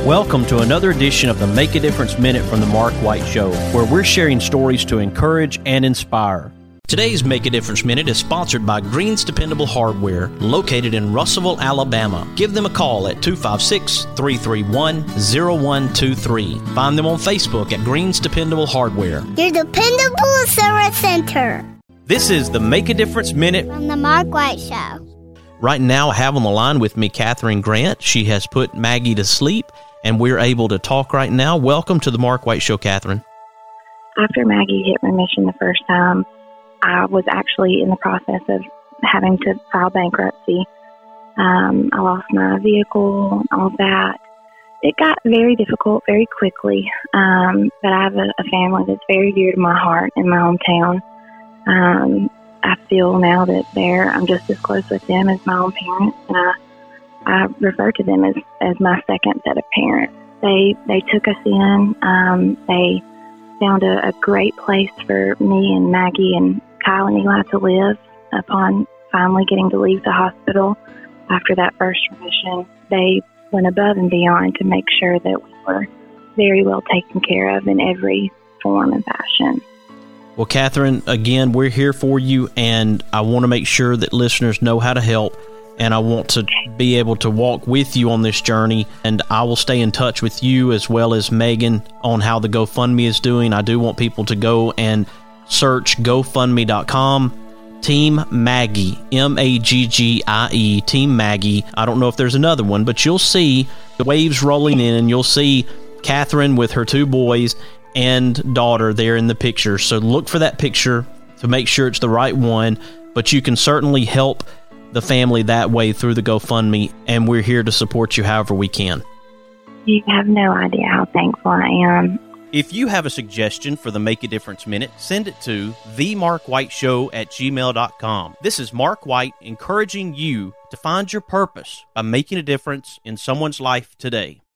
Welcome to another edition of the Make a Difference Minute from the Mark White Show, where we're sharing stories to encourage and inspire. Today's Make a Difference Minute is sponsored by Green's Dependable Hardware, located in Russellville, Alabama. Give them a call at 256-331-0123. Find them on Facebook at Green's Dependable Hardware. Your dependable service center. This is the Make a Difference Minute On the Mark White Show. Right now, I have on the line with me Catherine Grant. She has put Maggie to sleep, and we're able to talk right now. Welcome to the Mark White Show, Catherine. After Maggie hit remission the first time, I was actually in the process of having to file bankruptcy. I lost my vehicle, all that. It got very difficult very quickly, but I have a family that's very dear to my heart in my hometown. I feel now that I'm just as close with them as my own parents, and I refer to them as my second set of parents. They took us in. They found a great place for me and Maggie and Kyle and Eli to live upon finally getting to leave the hospital after that first remission. They went above and beyond to make sure that we were very well taken care of in every form and fashion. Well, Catherine, again, we're here for you, and I want to make sure that listeners know how to help, and I want to be able to walk with you on this journey, and I will stay in touch with you as well as Megan on how the GoFundMe is doing. I do want people to go and search GoFundMe.com, Team Maggie, Maggie, Team Maggie. I don't know if there's another one, but you'll see the waves rolling in, and you'll see Catherine with her two boys and daughter there in the picture. So look for that picture to make sure it's the right one, but you can certainly help the family that way through the GoFundMe, and we're here to support you however we can. You have no idea how thankful I am. If you have a suggestion for the Make a Difference Minute, send it to themarkwhiteshow@gmail.com. This is Mark White encouraging you to find your purpose by making a difference in someone's life today.